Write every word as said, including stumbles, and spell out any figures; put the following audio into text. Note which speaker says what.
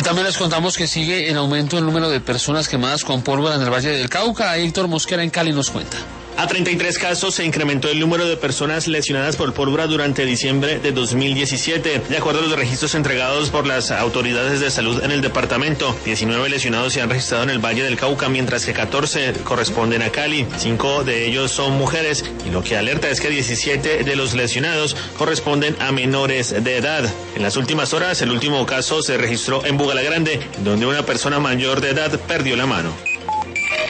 Speaker 1: también les contamos que sigue en aumento el número de personas quemadas con pólvora en el Valle del Cauca. Héctor Mosquera en Cali nos cuenta.
Speaker 2: A treinta y tres casos se incrementó el número de personas lesionadas por pólvora durante diciembre de dos mil diecisiete. De acuerdo a los registros entregados por las autoridades de salud en el departamento, diecinueve lesionados se han registrado en el Valle del Cauca, mientras que catorce corresponden a Cali. Cinco de ellos son mujeres y lo que alerta es que diecisiete de los lesionados corresponden a menores de edad. En las últimas horas, el último caso se registró en Bugalagrande, donde una persona mayor de edad perdió la mano.